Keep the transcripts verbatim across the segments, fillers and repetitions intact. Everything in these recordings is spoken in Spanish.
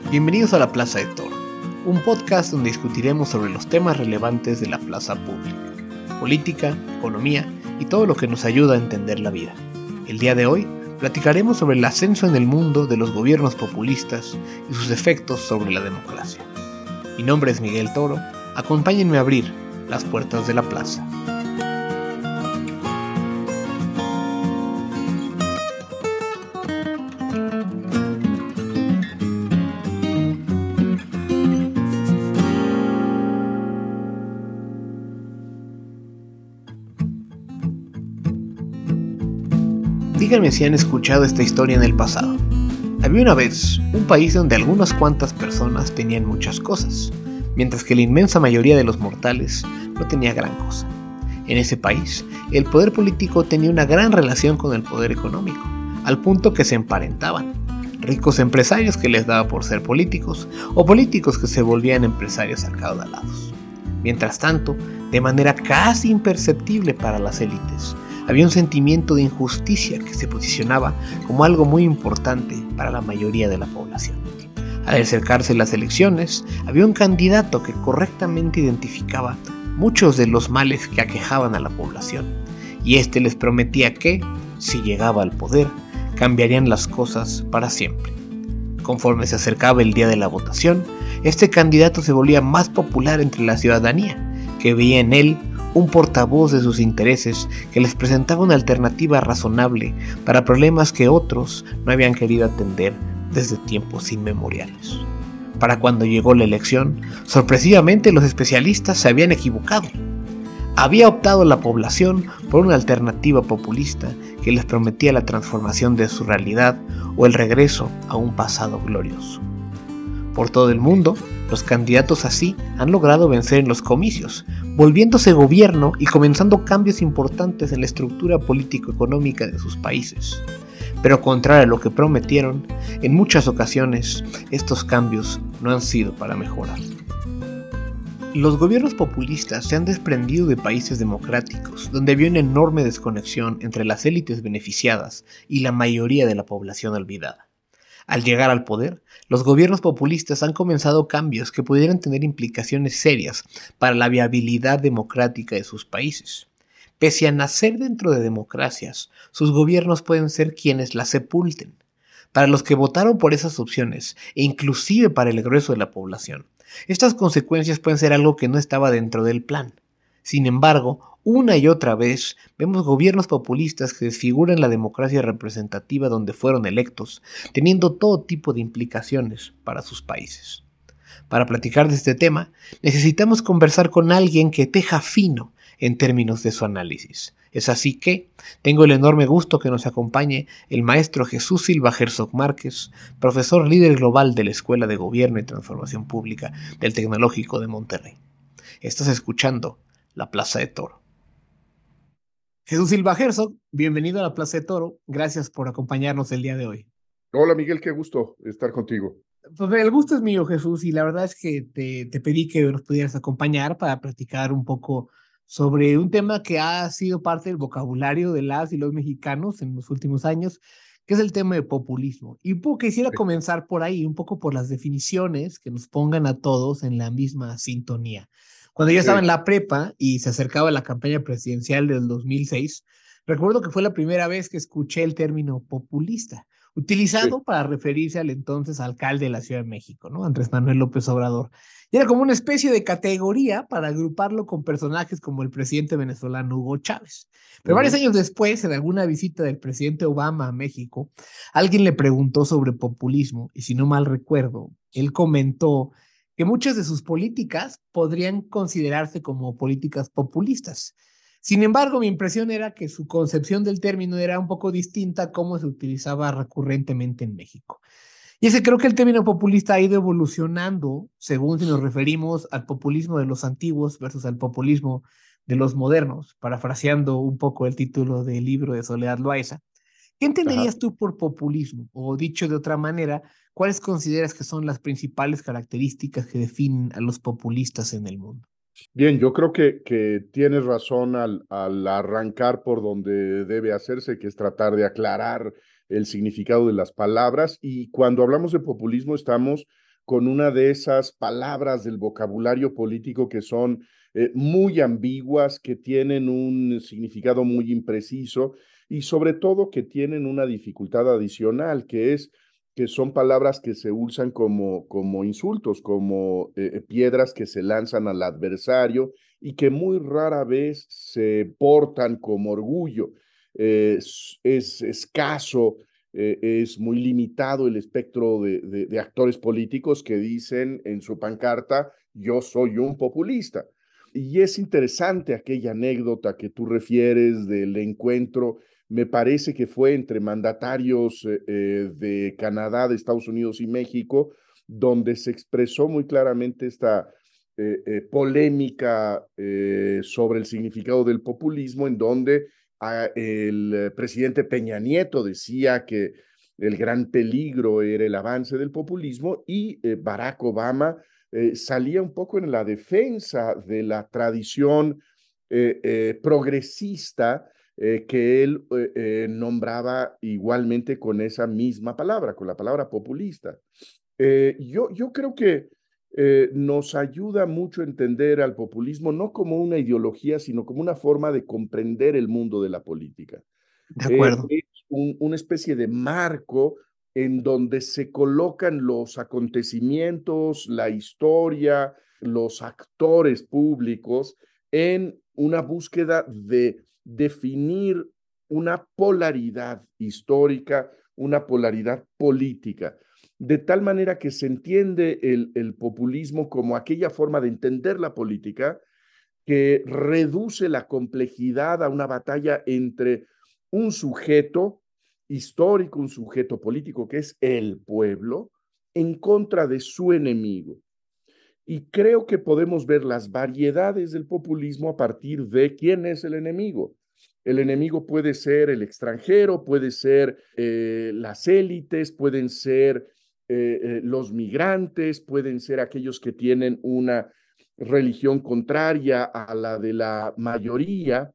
Bienvenidos a La Plaza de Toro, un podcast donde discutiremos sobre los temas relevantes de la plaza pública, política, economía y todo lo que nos ayuda a entender la vida. El día de hoy platicaremos sobre el ascenso en el mundo de los gobiernos populistas y sus efectos sobre la democracia. Mi nombre es Miguel Toro, acompáñenme a abrir las puertas de la plaza. Díganme si han escuchado esta historia en el pasado. Había una vez un país donde algunas cuantas personas tenían muchas cosas, mientras que la inmensa mayoría de los mortales no tenía gran cosa. En ese país, el poder político tenía una gran relación con el poder económico, al punto que se emparentaban. Ricos empresarios que les daba por ser políticos, o políticos que se volvían empresarios acaudalados. Mientras tanto, de manera casi imperceptible para las élites, había un sentimiento de injusticia que se posicionaba como algo muy importante para la mayoría de la población. Al acercarse las elecciones, había un candidato que correctamente identificaba muchos de los males que aquejaban a la población, y este les prometía que, si llegaba al poder, cambiarían las cosas para siempre. Conforme se acercaba el día de la votación, este candidato se volvía más popular entre la ciudadanía, que veía en él un portavoz de sus intereses que les presentaba una alternativa razonable para problemas que otros no habían querido atender desde tiempos inmemoriales. Para cuando llegó la elección, sorpresivamente los especialistas se habían equivocado. Había optado la población por una alternativa populista que les prometía la transformación de su realidad o el regreso a un pasado glorioso. Por todo el mundo, los candidatos así han logrado vencer en los comicios, volviéndose gobierno y comenzando cambios importantes en la estructura político-económica de sus países. Pero contrario a lo que prometieron, en muchas ocasiones estos cambios no han sido para mejorar. Los gobiernos populistas se han desprendido de países democráticos, donde había una enorme desconexión entre las élites beneficiadas y la mayoría de la población olvidada. Al llegar al poder, los gobiernos populistas han comenzado cambios que pudieran tener implicaciones serias para la viabilidad democrática de sus países. Pese a nacer dentro de democracias, sus gobiernos pueden ser quienes las sepulten. Para los que votaron por esas opciones, e inclusive para el grueso de la población, estas consecuencias pueden ser algo que no estaba dentro del plan. Sin embargo, una y otra vez vemos gobiernos populistas que desfiguran la democracia representativa donde fueron electos, teniendo todo tipo de implicaciones para sus países. Para platicar de este tema, necesitamos conversar con alguien que teja fino en términos de su análisis. Es así que tengo el enorme gusto que nos acompañe el maestro Jesús Silva Herzog Márquez, profesor líder global de la Escuela de Gobierno y Transformación Pública del Tecnológico de Monterrey. Estás escuchando La Plaza de Toro. Jesús Silva Herzog, bienvenido a La Plaza de Toro. Gracias por acompañarnos el día de hoy. Hola Miguel, qué gusto estar contigo. Pues el gusto es mío, Jesús, y la verdad es que te, te pedí que nos pudieras acompañar para platicar un poco sobre un tema que ha sido parte del vocabulario de las y los mexicanos en los últimos años, que es el tema de populismo. Y un poco quisiera comenzar por ahí, un poco por las definiciones que nos pongan a todos en la misma sintonía. Cuando yo estaba sí. en la prepa y se acercaba la campaña presidencial del dos mil seis, recuerdo que fue la primera vez que escuché el término populista, utilizado sí. para referirse al entonces alcalde de la Ciudad de México, ¿no? Andrés Manuel López Obrador. Y era como una especie de categoría para agruparlo con personajes como el presidente venezolano Hugo Chávez. Pero uh-huh. varios años después, en alguna visita del presidente Obama a México, alguien le preguntó sobre populismo, y si no mal recuerdo, él comentó que muchas de sus políticas podrían considerarse como políticas populistas. Sin embargo, mi impresión era que su concepción del término era un poco distinta a cómo se utilizaba recurrentemente en México. Y ese creo que el término populista ha ido evolucionando según si nos referimos al populismo de los antiguos versus al populismo de los modernos, parafraseando un poco el título del libro de Soledad Loaiza. ¿Qué entenderías Ajá. tú por populismo? O dicho de otra manera, ¿cuáles consideras que son las principales características que definen a los populistas en el mundo? Bien, yo creo que, que tienes razón al, al arrancar por donde debe hacerse, que es tratar de aclarar el significado de las palabras. Y cuando hablamos de populismo estamos con una de esas palabras del vocabulario político que son eh, muy ambiguas, que tienen un significado muy impreciso y sobre todo que tienen una dificultad adicional, que es que son palabras que se usan como, como insultos, como eh, piedras que se lanzan al adversario y que muy rara vez se portan como orgullo. Eh, es, es escaso, eh, es muy limitado el espectro de, de, de actores políticos que dicen en su pancarta, yo soy un populista. Y es interesante aquella anécdota que tú refieres del encuentro, me parece que fue entre mandatarios eh, de Canadá, de Estados Unidos y México, donde se expresó muy claramente esta eh, eh, polémica eh, sobre el significado del populismo, en donde a, el presidente Peña Nieto decía que el gran peligro era el avance del populismo y eh, Barack Obama eh, salía un poco en la defensa de la tradición eh, eh, progresista eh, que él eh, eh, nombraba igualmente con esa misma palabra, con la palabra populista. Eh, yo, yo creo que eh, nos ayuda mucho a entender al populismo no como una ideología, sino como una forma de comprender el mundo de la política. De Eh, acuerdo. es un, una especie de marco en donde se colocan los acontecimientos, la historia, los actores públicos en una búsqueda de definir una polaridad histórica, una polaridad política, de tal manera que se entiende el, el populismo como aquella forma de entender la política que reduce la complejidad a una batalla entre un sujeto histórico, un sujeto político que es el pueblo, en contra de su enemigo. Y creo que podemos ver las variedades del populismo a partir de quién es el enemigo. El enemigo puede ser el extranjero, puede ser eh, las élites, pueden ser eh, eh, los migrantes, pueden ser aquellos que tienen una religión contraria a la de la mayoría,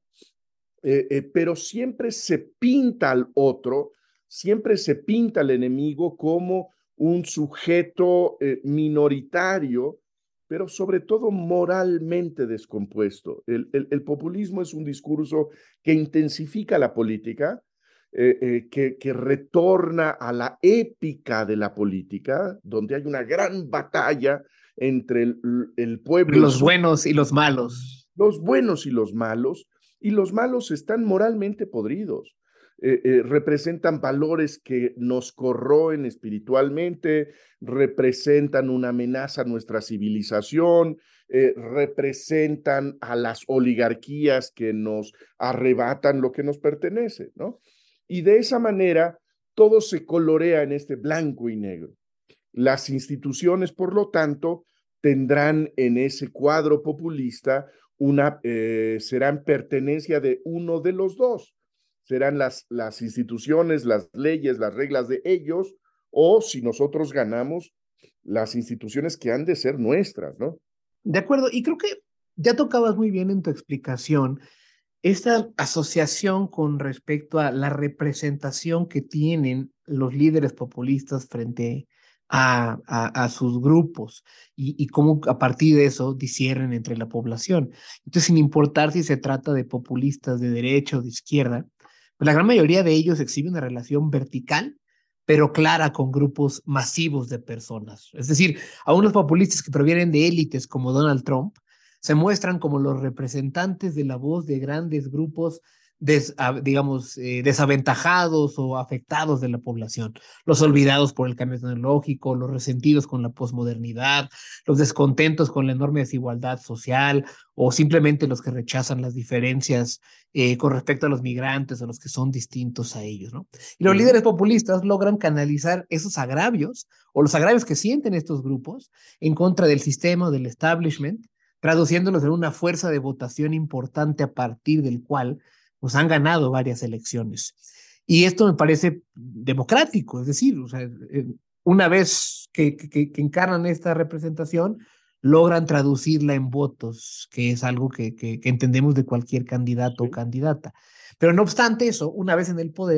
eh, eh, pero siempre se pinta al otro, siempre se pinta al enemigo como un sujeto eh, minoritario, pero sobre todo moralmente descompuesto. El, el, el populismo es un discurso que intensifica la política, eh, eh, que, que retorna a la épica de la política, donde hay una gran batalla entre el, el pueblo y Los su, buenos y los malos. los buenos y los malos, y los malos están moralmente podridos. Eh, eh, representan valores que nos corroen espiritualmente, representan una amenaza a nuestra civilización, eh, representan a las oligarquías que nos arrebatan lo que nos pertenece, ¿no? Y de esa manera todo se colorea en este blanco y negro. Las instituciones, por lo tanto, tendrán en ese cuadro populista una, eh, serán pertenencia de uno de los dos. Serán las, las instituciones, las leyes, las reglas de ellos, o si nosotros ganamos, las instituciones que han de ser nuestras, ¿no? De acuerdo, y creo que ya tocabas muy bien en tu explicación esta asociación con respecto a la representación que tienen los líderes populistas frente a, a, a sus grupos y, y cómo a partir de eso disciernen entre la población. Entonces, sin importar si se trata de populistas de derecha o de izquierda, pues la gran mayoría de ellos exhibe una relación vertical, pero clara con grupos masivos de personas. Es decir, a unos populistas que provienen de élites como Donald Trump, se muestran como los representantes de la voz de grandes grupos, des, digamos, eh, desaventajados o afectados de la población, los olvidados por el cambio tecnológico, los resentidos con la posmodernidad, los descontentos con la enorme desigualdad social o simplemente los que rechazan las diferencias eh, con respecto a los migrantes o los que son distintos a ellos, ¿no? Y los Uh-huh. líderes populistas logran canalizar esos agravios o los agravios que sienten estos grupos en contra del sistema o del establishment, traduciéndolos en una fuerza de votación importante a partir del cual pues, han ganado varias elecciones. Y esto me parece democrático, es decir, o sea, una vez que, que, que encarnan esta representación, logran traducirla en votos, que es algo que, que, que entendemos de cualquier candidato Sí. o candidata. Pero no obstante eso, una vez en el poder,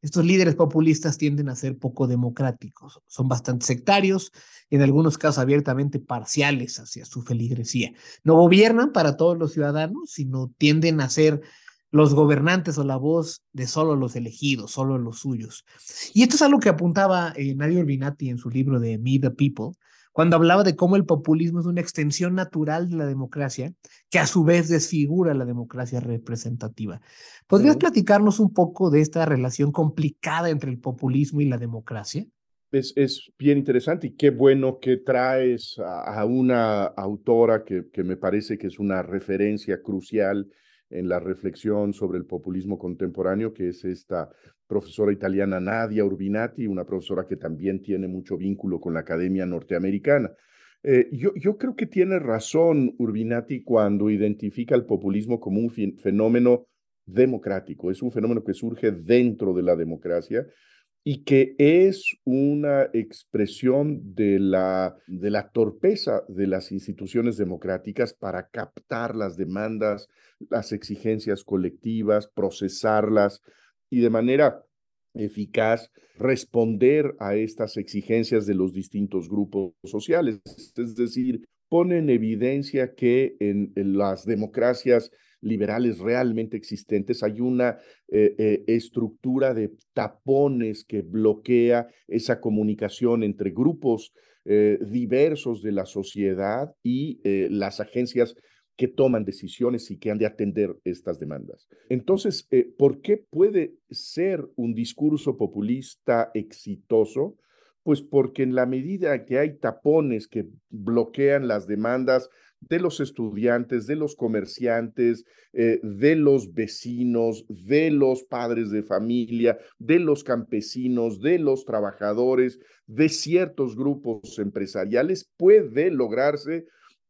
estos líderes populistas tienden a ser poco democráticos, son bastante sectarios y en algunos casos abiertamente parciales hacia su feligresía. No gobiernan para todos los ciudadanos, sino tienden a ser los gobernantes o la voz de solo los elegidos, solo los suyos. Y esto es algo que apuntaba eh, Nadia Urbinati en su libro de Me the People, cuando hablaba de cómo el populismo es una extensión natural de la democracia, que a su vez desfigura la democracia representativa. ¿Podrías uh-huh. platicarnos un poco de esta relación complicada entre el populismo y la democracia? Es, es bien interesante y qué bueno que traes a, a una autora que, que me parece que es una referencia crucial en la reflexión sobre el populismo contemporáneo, que es esta profesora italiana Nadia Urbinati, una profesora que también tiene mucho vínculo con la academia norteamericana. Eh, yo, yo creo que tiene razón Urbinati cuando identifica el populismo como un fenómeno democrático. Es un fenómeno que surge dentro de la democracia y que es una expresión de la, de la torpeza de las instituciones democráticas para captar las demandas, las exigencias colectivas, procesarlas y de manera eficaz responder a estas exigencias de los distintos grupos sociales. Es decir, pone en evidencia que en, en las democracias liberales realmente existentes hay una eh, eh, estructura de tapones que bloquea esa comunicación entre grupos eh, diversos de la sociedad y eh, las agencias que toman decisiones y que han de atender estas demandas. Entonces, eh, ¿por qué puede ser un discurso populista exitoso? Pues porque en la medida que hay tapones que bloquean las demandas de los estudiantes, de los comerciantes, eh, de los vecinos, de los padres de familia, de los campesinos, de los trabajadores, de ciertos grupos empresariales, puede lograrse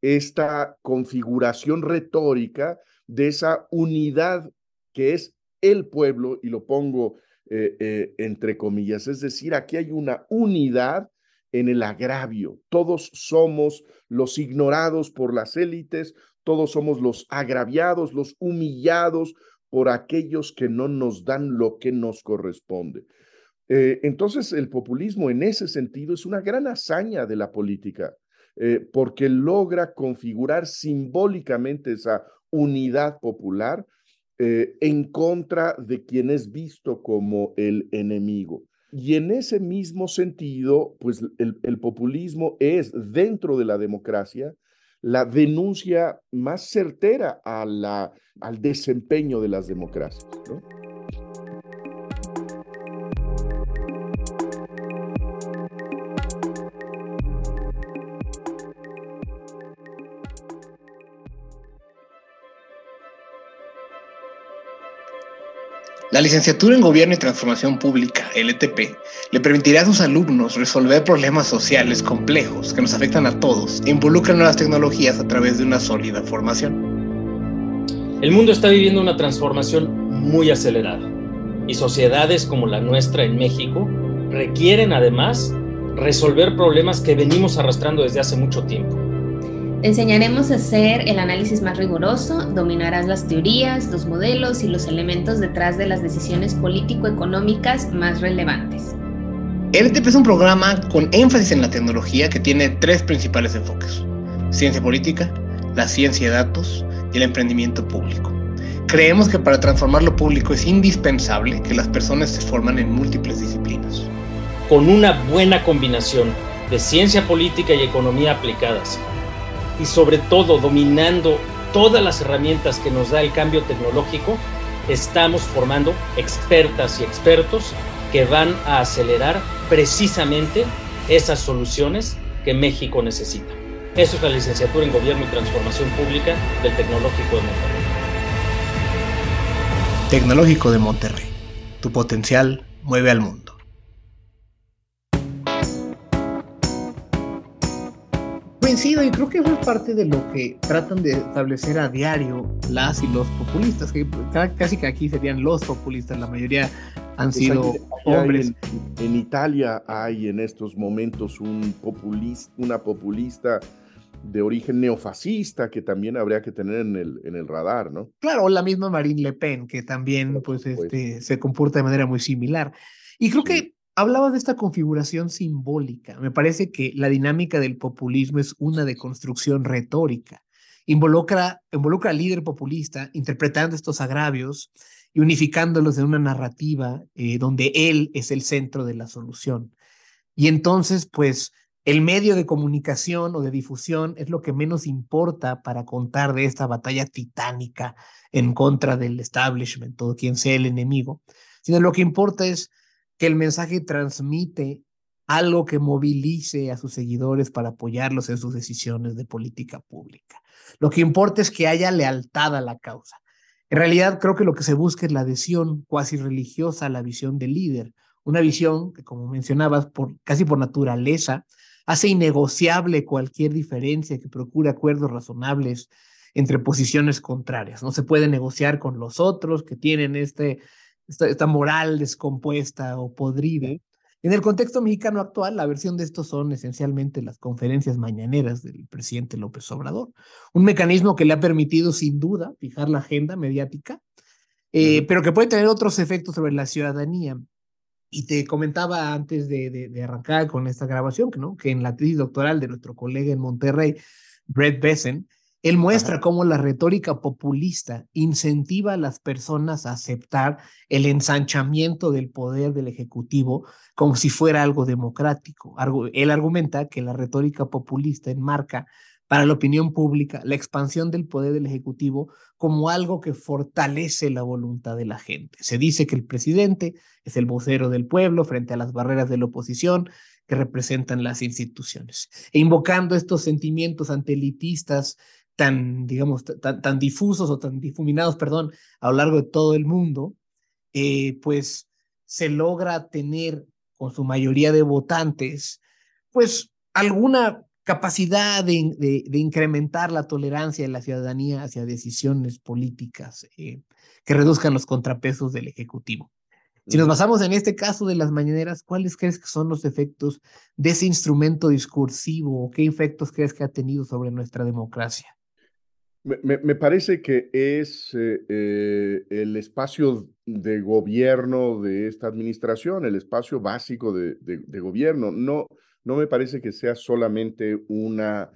esta configuración retórica de esa unidad que es el pueblo, y lo pongo eh, eh, entre comillas, es decir, aquí hay una unidad en el agravio. Todos somos los ignorados por las élites, todos somos los agraviados, los humillados por aquellos que no nos dan lo que nos corresponde. Eh, entonces, el populismo en ese sentido es una gran hazaña de la política, eh, porque logra configurar simbólicamente esa unidad popular eh, en contra de quien es visto como el enemigo. Y en ese mismo sentido, pues el, el populismo es, dentro de la democracia, la denuncia más certera a la, al desempeño de las democracias, ¿no? La licenciatura en Gobierno y Transformación Pública, L T P, le permitirá a sus alumnos resolver problemas sociales complejos que nos afectan a todos e involucran nuevas tecnologías a través de una sólida formación. El mundo está viviendo una transformación muy acelerada y sociedades como la nuestra en México requieren además resolver problemas que venimos arrastrando desde hace mucho tiempo. Te enseñaremos a hacer el análisis más riguroso, dominarás las teorías, los modelos y los elementos detrás de las decisiones político-económicas más relevantes. L T P es un programa con énfasis en la tecnología que tiene tres principales enfoques: ciencia política, la ciencia de datos y el emprendimiento público. Creemos que para transformar lo público es indispensable que las personas se forman en múltiples disciplinas. Con una buena combinación de ciencia política y economía aplicadas, y sobre todo dominando todas las herramientas que nos da el cambio tecnológico, estamos formando expertas y expertos que van a acelerar precisamente esas soluciones que México necesita. Eso es la licenciatura en Gobierno y Transformación Pública del Tecnológico de Monterrey. Tecnológico de Monterrey. Tu potencial mueve al mundo. Coincido, y creo que eso es parte de lo que tratan de establecer a diario las y los populistas, que casi que aquí serían los populistas, la mayoría han sido pues hay, hombres. En, en Italia hay en estos momentos un populista, una populista de origen neofascista que también habría que tener en el, en el radar, ¿no? Claro, la misma Marine Le Pen, que también Por pues, supuesto. este, se comporta de manera muy similar. Y creo Sí. que hablabas de esta configuración simbólica. Me parece que la dinámica del populismo es una de construcción retórica. Involucra, involucra al líder populista interpretando estos agravios y unificándolos en una narrativa eh, donde él es el centro de la solución. Y entonces, pues, el medio de comunicación o de difusión es lo que menos importa para contar de esta batalla titánica en contra del establishment o quien sea el enemigo, sino lo que importa es que el mensaje transmite algo que movilice a sus seguidores para apoyarlos en sus decisiones de política pública. Lo que importa es que haya lealtad a la causa. En realidad, creo que lo que se busca es la adhesión cuasi religiosa a la visión del líder, una visión que, como mencionabas, por, casi por naturaleza, hace innegociable cualquier diferencia que procure acuerdos razonables entre posiciones contrarias. No se puede negociar con los otros que tienen este, esta, esta moral descompuesta o podrida. Sí. En el contexto mexicano actual, la versión de esto son esencialmente las conferencias mañaneras del presidente López Obrador, un mecanismo que le ha permitido sin duda fijar la agenda mediática, eh, Uh-huh. pero que puede tener otros efectos sobre la ciudadanía. Y te comentaba antes de, de, de arrancar con esta grabación, ¿no? Que en la tesis doctoral de nuestro colega en Monterrey, Brett Besen, él muestra Ajá. cómo la retórica populista incentiva a las personas a aceptar el ensanchamiento del poder del Ejecutivo como si fuera algo democrático. Él argumenta que la retórica populista enmarca para la opinión pública la expansión del poder del Ejecutivo como algo que fortalece la voluntad de la gente. Se dice que el presidente es el vocero del pueblo frente a las barreras de la oposición que representan las instituciones. E invocando estos sentimientos antielitistas tan, digamos, tan, tan difusos o tan difuminados, perdón, a lo largo de todo el mundo, eh, pues se logra tener con su mayoría de votantes, pues alguna capacidad de, de, de incrementar la tolerancia de la ciudadanía hacia decisiones políticas eh, que reduzcan los contrapesos del Ejecutivo. Si nos Uh-huh. basamos en este caso de las mañaneras, ¿cuáles crees que son los efectos de ese instrumento discursivo o qué efectos crees que ha tenido sobre nuestra democracia? Me, me, me parece que es eh, eh, el espacio de gobierno de esta administración, el espacio básico de, de, de gobierno. No, no me parece que sea solamente una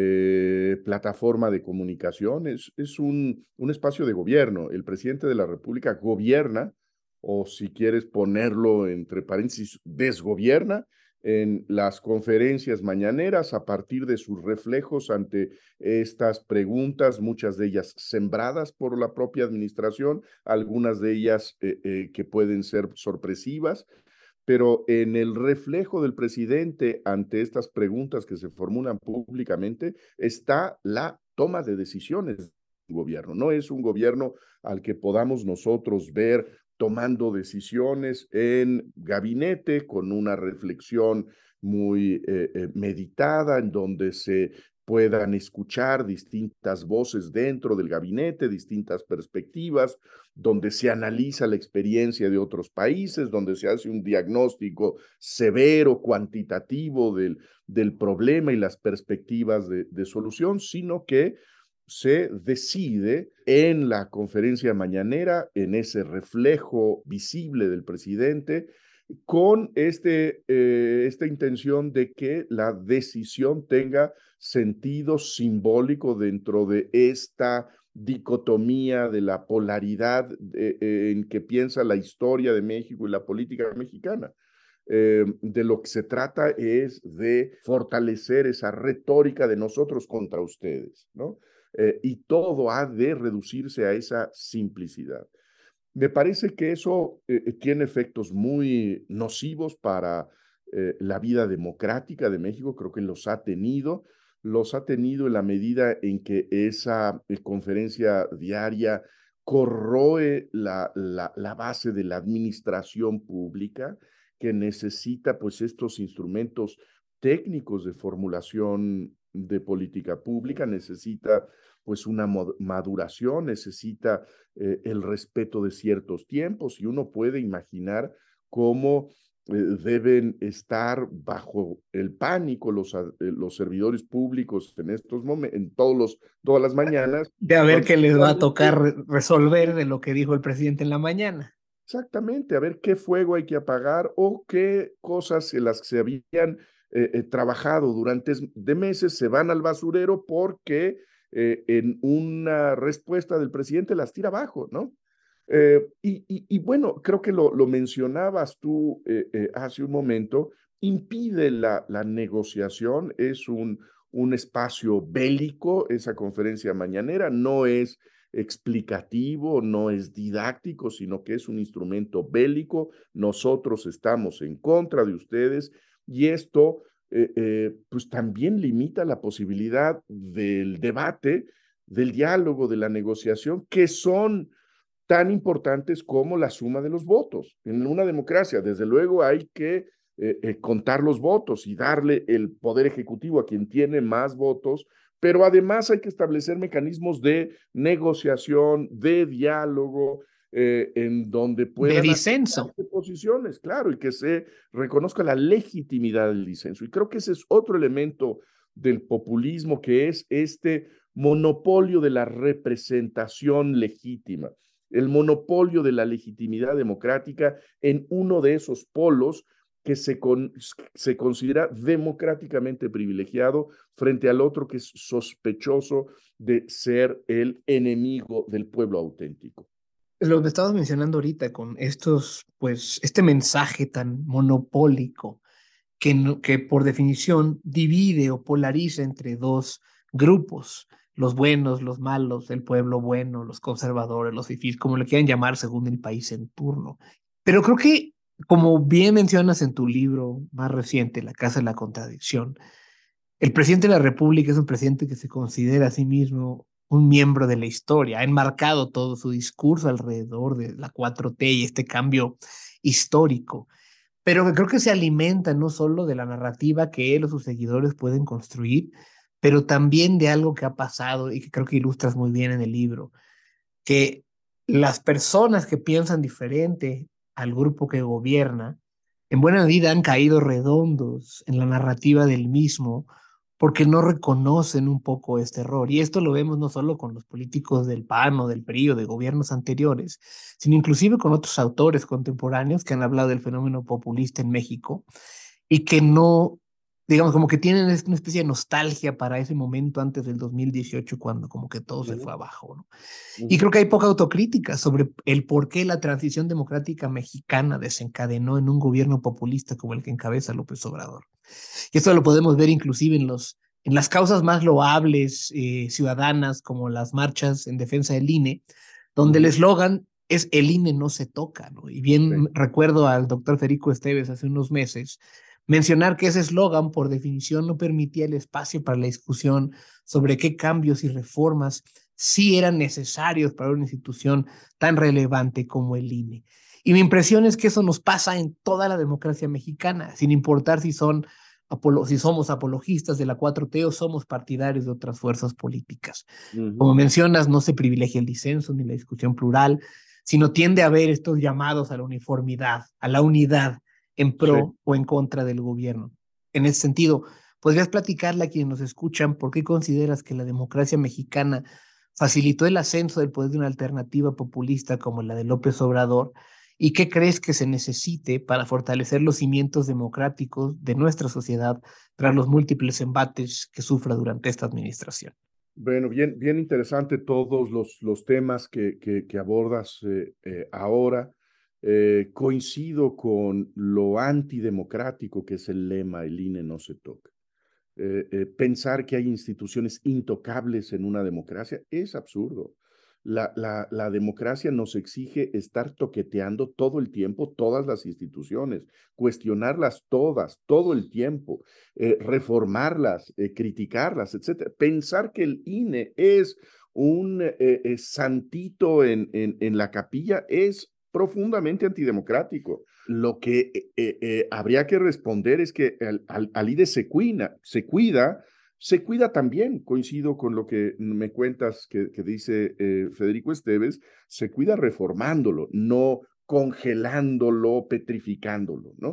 eh, plataforma de comunicación, es, es un, un espacio de gobierno. El presidente de la República gobierna, o si quieres ponerlo entre paréntesis, desgobierna en las conferencias mañaneras a partir de sus reflejos ante estas preguntas, muchas de ellas sembradas por la propia administración, algunas de ellas eh, eh, que pueden ser sorpresivas, pero en el reflejo del presidente ante estas preguntas que se formulan públicamente está la toma de decisiones del gobierno. No es un gobierno al que podamos nosotros ver tomando decisiones en gabinete con una reflexión muy eh, eh, meditada, en donde se puedan escuchar distintas voces dentro del gabinete, distintas perspectivas, donde se analiza la experiencia de otros países, donde se hace un diagnóstico severo, cuantitativo del, del problema y las perspectivas de, de solución, sino que se decide en la conferencia mañanera, en ese reflejo visible del presidente, con este, eh, esta intención de que la decisión tenga sentido simbólico dentro de esta dicotomía de la polaridad eh, eh, en que piensa la historia de México y la política mexicana. Eh, de lo que se trata es de fortalecer esa retórica de nosotros contra ustedes, ¿no? Eh, y todo ha de reducirse a esa simplicidad. Me parece que eso eh, tiene efectos muy nocivos para eh, la vida democrática de México, creo que los ha tenido, los ha tenido en la medida en que esa eh, conferencia diaria corroe la, la, la base de la administración pública, que necesita pues estos instrumentos técnicos de formulación de política pública, necesita pues una maduración, necesita eh, el respeto de ciertos tiempos, y uno puede imaginar cómo eh, deben estar bajo el pánico los, eh, los servidores públicos en estos momentos, en todos los, todas las mañanas. De a ver qué les va a tocar re resolver de lo que dijo el presidente en la mañana. Exactamente, a ver qué fuego hay que apagar o qué cosas en las que se habían eh, eh, trabajado durante de meses se van al basurero porque eh, en una respuesta del presidente las tira abajo, ¿no? Eh, y, y, y bueno, creo que lo, lo mencionabas tú eh, eh, hace un momento, impide la, la negociación, es un, un espacio bélico, esa conferencia mañanera, no es explicativo, no es didáctico, sino que es un instrumento bélico. Nosotros estamos en contra de ustedes y esto eh, eh, pues también limita la posibilidad del debate, del diálogo, de la negociación, que son tan importantes como la suma de los votos. En una democracia, desde luego, hay que eh, eh, contar los votos y darle el poder ejecutivo a quien tiene más votos, pero además hay que establecer mecanismos de negociación, de diálogo, eh, en donde puedan de disenso. posiciones, claro, y que se reconozca la legitimidad del disenso. Y creo que ese es otro elemento del populismo, que es este monopolio de la representación legítima, el monopolio de la legitimidad democrática en uno de esos polos que se, con, se considera democráticamente privilegiado frente al otro que es sospechoso de ser el enemigo del pueblo auténtico. Lo que estabas mencionando ahorita con estos, pues, este mensaje tan monopólico que, no, que por definición divide o polariza entre dos grupos, los buenos, los malos, el pueblo bueno, los conservadores, los fifís, como le quieran llamar según el país en turno. Pero creo que, como bien mencionas en tu libro más reciente, La Casa de la Contradicción, el presidente de la República es un presidente que se considera a sí mismo un miembro de la historia, ha enmarcado todo su discurso alrededor de la cuatro T y este cambio histórico, pero que creo que se alimenta no solo de la narrativa que él o sus seguidores pueden construir, pero también de algo que ha pasado y que creo que ilustras muy bien en el libro, que las personas que piensan diferente al grupo que gobierna, en buena medida han caído redondos en la narrativa del mismo porque no reconocen un poco este error. Y esto lo vemos no solo con los políticos del P A N o del P R I o de gobiernos anteriores, sino inclusive con otros autores contemporáneos que han hablado del fenómeno populista en México y que no, digamos, como que tienen una especie de nostalgia para ese momento antes del dos mil dieciocho, cuando como que todo uh-huh. se fue abajo, ¿no? Uh-huh. Y creo que hay poca autocrítica sobre el por qué la transición democrática mexicana desencadenó en un gobierno populista como el que encabeza López Obrador. Y esto lo podemos ver inclusive en, los, en las causas más loables eh, ciudadanas, como las marchas en defensa del I N E, donde uh-huh. el eslogan es el I N E no se toca, ¿no? Y bien sí. recuerdo al doctor Federico Esteves hace unos meses mencionar que ese eslogan por definición no permitía el espacio para la discusión sobre qué cambios y reformas sí eran necesarios para una institución tan relevante como el I N E. Y mi impresión es que eso nos pasa en toda la democracia mexicana, sin importar si, son, si somos apologistas de la cuatro T o somos partidarios de otras fuerzas políticas. Uh-huh. Como mencionas, no se privilegia el disenso ni la discusión plural, sino tiende a haber estos llamados a la uniformidad, a la unidad en pro sí. o en contra del gobierno. En ese sentido, ¿podrías platicarle a quienes nos escuchan por qué consideras que la democracia mexicana facilitó el ascenso del poder de una alternativa populista como la de López Obrador? ¿Y qué crees que se necesite para fortalecer los cimientos democráticos de nuestra sociedad tras los múltiples embates que sufra durante esta administración? Bueno, bien, bien interesante todos los, los temas que, que, que abordas eh, eh, ahora. Eh, coincido con lo antidemocrático que es el lema, el I N E no se toca. Eh, eh, pensar que hay instituciones intocables en una democracia es absurdo. La, la, la democracia nos exige estar toqueteando todo el tiempo todas las instituciones, cuestionarlas todas, todo el tiempo, eh, reformarlas, eh, criticarlas, etcétera. Pensar que el I N E es un eh, eh, santito en, en, en la capilla es profundamente antidemocrático. Lo que eh, eh, habría que responder es que al, al, al I N E se cuida, se cuida, se cuida también, coincido con lo que me cuentas que, que dice eh, Federico Esteves, se cuida reformándolo, no congelándolo, petrificándolo, ¿no?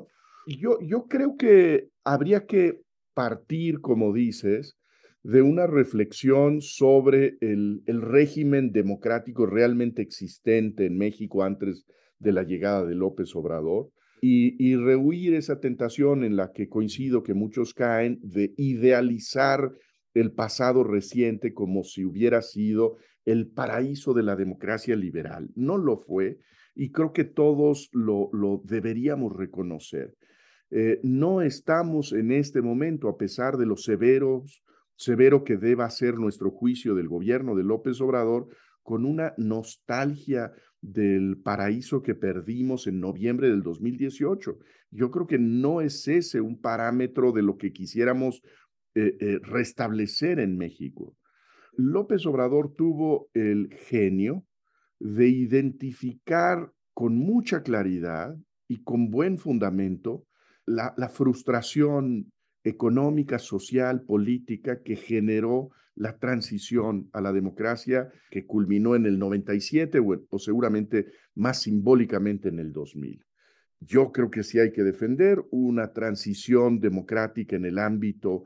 yo, yo creo que habría que partir, como dices, de una reflexión sobre el, el régimen democrático realmente existente en México antes de la llegada de López Obrador y, y rehuir esa tentación en la que coincido que muchos caen de idealizar el pasado reciente como si hubiera sido el paraíso de la democracia liberal. No lo fue y creo que todos lo, lo deberíamos reconocer. Eh, no estamos en este momento, a pesar de los severos, severo que deba ser nuestro juicio del gobierno de López Obrador, con una nostalgia del paraíso que perdimos en noviembre del dos mil dieciocho. Yo creo que no es ese un parámetro de lo que quisiéramos eh, eh, restablecer en México. López Obrador tuvo el genio de identificar con mucha claridad y con buen fundamento la, la frustración económica, social, política que generó la transición a la democracia que culminó en el noventa y siete o, o seguramente más simbólicamente en el dos mil. Yo creo que sí hay que defender una transición democrática en el ámbito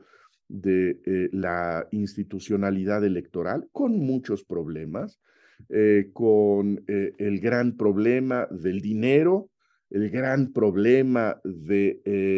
de eh, la institucionalidad electoral, con muchos problemas, eh, con eh, el gran problema del dinero, el gran problema del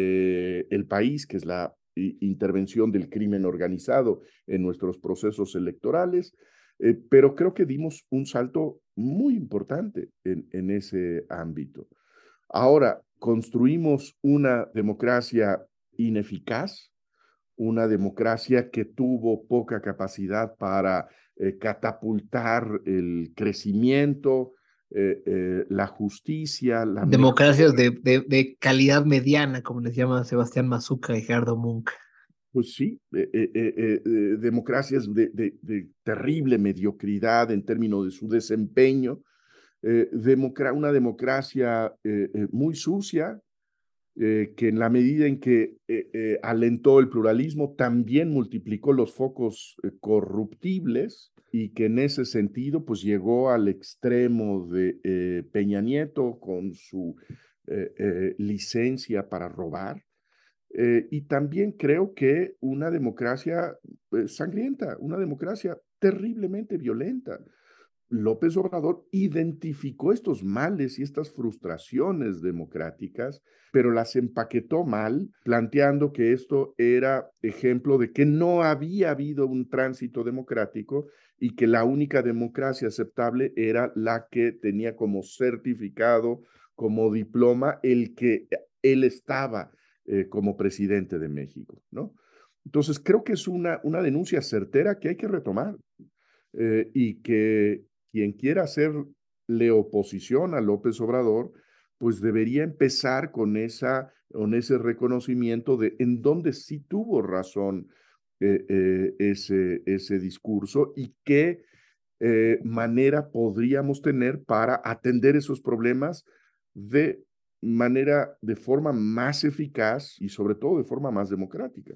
de, eh, país, que es la intervención del crimen organizado en nuestros procesos electorales, eh, pero creo que dimos un salto muy importante en, en ese ámbito. Ahora, construimos una democracia ineficaz, una democracia que tuvo poca capacidad para eh, catapultar el crecimiento, eh, eh, la justicia, la Democracias mejora. de, de, de calidad mediana, como les llama Sebastián Mazuca y Gerardo Munk. Pues sí, eh, eh, eh, eh, democracias de, de, de terrible mediocridad en términos de su desempeño, eh, democra una democracia eh, eh, muy sucia, Eh, que en la medida en que eh, eh, alentó el pluralismo, también multiplicó los focos eh, corruptibles y que en ese sentido pues llegó al extremo de eh, Peña Nieto con su eh, eh, licencia para robar. Eh, y también creo que una democracia eh, sangrienta, una democracia terriblemente violenta. López Obrador identificó estos males y estas frustraciones democráticas, pero las empaquetó mal, planteando que esto era ejemplo de que no había habido un tránsito democrático y que la única democracia aceptable era la que tenía como certificado, como diploma, el que él estaba eh, como presidente de México, ¿no? Entonces, creo que es una, una denuncia certera que hay que retomar eh, y que quien quiera hacerle oposición a López Obrador, pues debería empezar con, esa, con ese reconocimiento de en dónde sí tuvo razón eh, eh, ese, ese discurso y qué eh, manera podríamos tener para atender esos problemas de manera, de forma más eficaz y sobre todo de forma más democrática.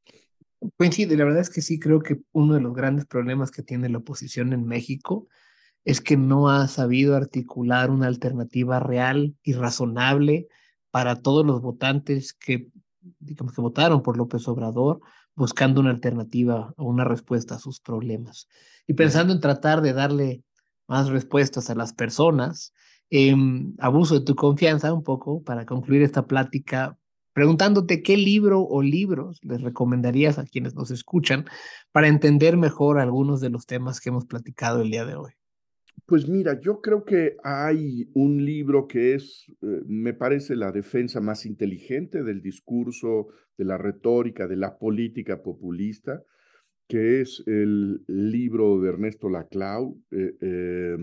Coincide, la verdad es que sí creo que uno de los grandes problemas que tiene la oposición en México es que no ha sabido articular una alternativa real y razonable para todos los votantes que, digamos, que votaron por López Obrador, buscando una alternativa o una respuesta a sus problemas. Y pensando en tratar de darle más respuestas a las personas, eh, abuso de tu confianza un poco para concluir esta plática, preguntándote qué libro o libros les recomendarías a quienes nos escuchan para entender mejor algunos de los temas que hemos platicado el día de hoy. Pues mira, yo creo que hay un libro que es, eh, me parece, la defensa más inteligente del discurso, de la retórica, de la política populista, que es el libro de Ernesto Laclau, eh, eh,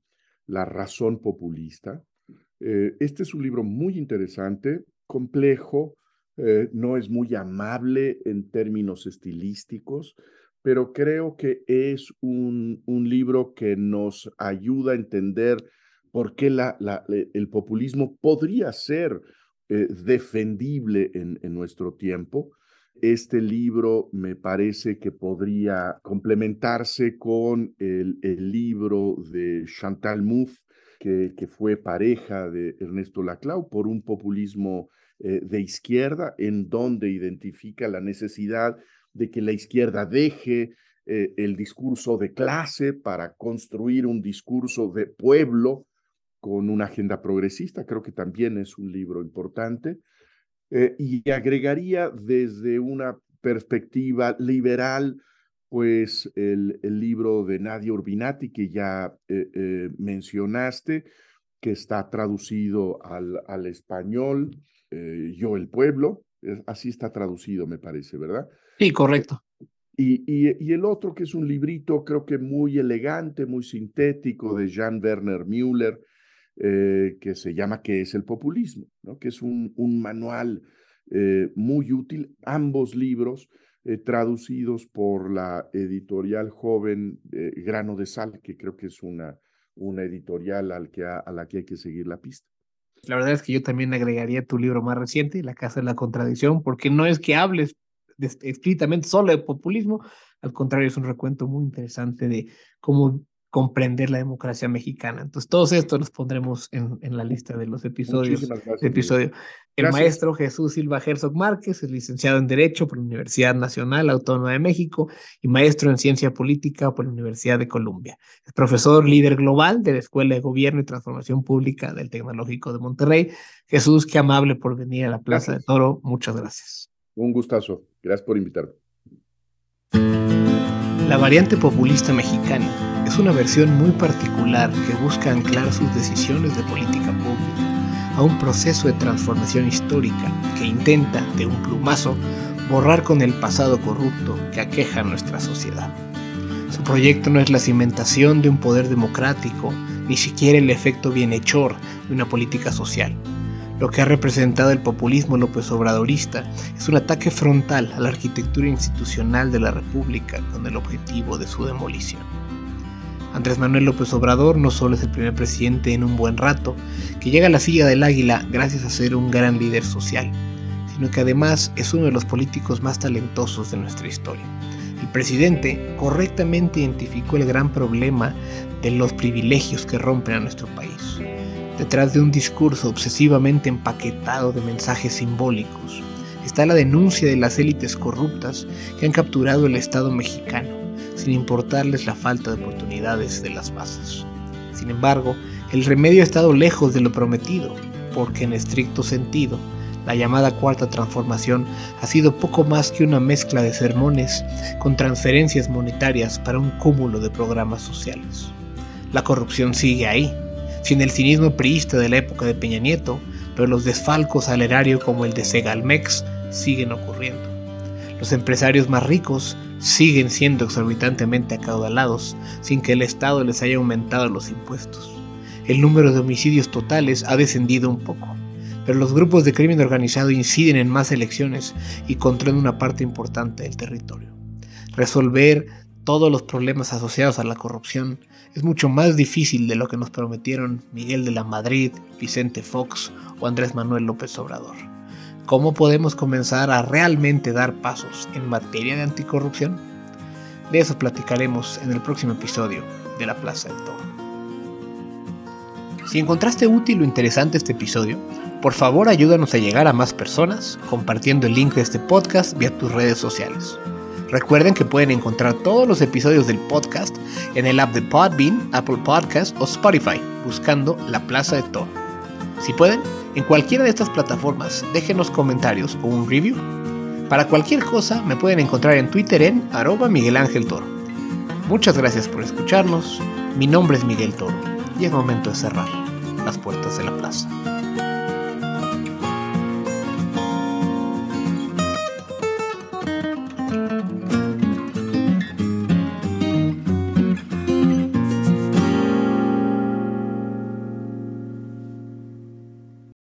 La razón populista. Eh, este es un libro muy interesante, complejo, eh, no es muy amable en términos estilísticos, pero creo que es un, un libro que nos ayuda a entender por qué la, la, el populismo podría ser eh, defendible en, en nuestro tiempo. Este libro me parece que podría complementarse con el, el libro de Chantal Mouffe, que, que fue pareja de Ernesto Laclau, por un populismo eh, de izquierda, en donde identifica la necesidad de que la izquierda deje eh, el discurso de clase para construir un discurso de pueblo con una agenda progresista. Creo que también es un libro importante. Eh, y agregaría desde una perspectiva liberal, pues el, el libro de Nadia Urbinati, que ya eh, eh, mencionaste, que está traducido al, al español, eh, Yo el Pueblo, eh, así está traducido, me parece, ¿verdad? Sí, correcto. Y, y, y el otro, que es un librito, creo que muy elegante, muy sintético, de Jan Werner Müller, eh, que se llama ¿Qué es el populismo?, ¿no? Que es un, un manual eh, muy útil, ambos libros eh, traducidos por la editorial joven eh, Grano de Sal, que creo que es una, una editorial al que a, a la que hay que seguir la pista. La verdad es que yo también agregaría tu libro más reciente, La Casa de la Contradicción, porque no es que hables explícitamente solo de populismo, al contrario, es un recuento muy interesante de cómo comprender la democracia mexicana. Entonces, todos estos los pondremos en, en la lista de los episodios. Muchísimas gracias. De episodio. El Gracias. maestro Jesús Silva Herzog Márquez es licenciado en Derecho por la Universidad Nacional Autónoma de México y maestro en Ciencia Política por la Universidad de Columbia. Es profesor líder global de la Escuela de Gobierno y Transformación Pública del Tecnológico de Monterrey. Jesús, qué amable por venir a la Plaza Gracias. de Toro. Muchas gracias. Un gustazo. Gracias por invitarme. La variante populista mexicana es una versión muy particular que busca anclar sus decisiones de política pública a un proceso de transformación histórica que intenta, de un plumazo, borrar con el pasado corrupto que aqueja a nuestra sociedad. Su proyecto no es la cimentación de un poder democrático, ni siquiera el efecto bienhechor de una política social. Lo que ha representado el populismo López Obradorista es un ataque frontal a la arquitectura institucional de la República con el objetivo de su demolición. Andrés Manuel López Obrador no solo es el primer presidente en un buen rato que llega a la silla del águila gracias a ser un gran líder social, sino que además es uno de los políticos más talentosos de nuestra historia. El presidente correctamente identificó el gran problema de los privilegios que rompen a nuestro país. Detrás de un discurso obsesivamente empaquetado de mensajes simbólicos está la denuncia de las élites corruptas que han capturado el Estado mexicano, sin importarles la falta de oportunidades de las masas. Sin embargo, el remedio ha estado lejos de lo prometido, porque en estricto sentido, la llamada Cuarta Transformación ha sido poco más que una mezcla de sermones con transferencias monetarias para un cúmulo de programas sociales. La corrupción sigue ahí, sin el cinismo priista de la época de Peña Nieto, pero los desfalcos al erario como el de Segalmex siguen ocurriendo. Los empresarios más ricos siguen siendo exorbitantemente acaudalados sin que el Estado les haya aumentado los impuestos. El número de homicidios totales ha descendido un poco, pero los grupos de crimen organizado inciden en más elecciones y controlan una parte importante del territorio. Resolver todos los problemas asociados a la corrupción es mucho más difícil de lo que nos prometieron Miguel de la Madrid, Vicente Fox o Andrés Manuel López Obrador. ¿Cómo podemos comenzar a realmente dar pasos en materia de anticorrupción? De eso platicaremos en el próximo episodio de La Plaza del Toro. Si encontraste útil o interesante este episodio, por favor ayúdanos a llegar a más personas compartiendo el link de este podcast vía tus redes sociales. Recuerden que pueden encontrar todos los episodios del podcast en el app de Podbean, Apple Podcasts o Spotify, buscando La Plaza de Toro. Si pueden, en cualquiera de estas plataformas, déjenos comentarios o un review. Para cualquier cosa, me pueden encontrar en Twitter en arroba Miguel Ángel Toro. Muchas gracias por escucharnos. Mi nombre es Miguel Toro y es momento de cerrar las puertas de la plaza.